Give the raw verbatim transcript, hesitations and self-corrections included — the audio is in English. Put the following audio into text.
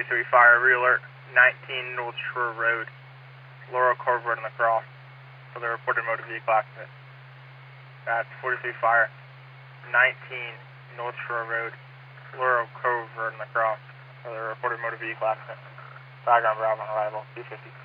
forty-three fire, re-alert nineteen North Shore Road, Laurel Cove Road and the cross for the reported motor vehicle accident. That's forty-three fire, nineteen North Shore Road, Laurel Cove Road and the cross for the reported motor vehicle accident. Background Bravo on arrival, two fifty.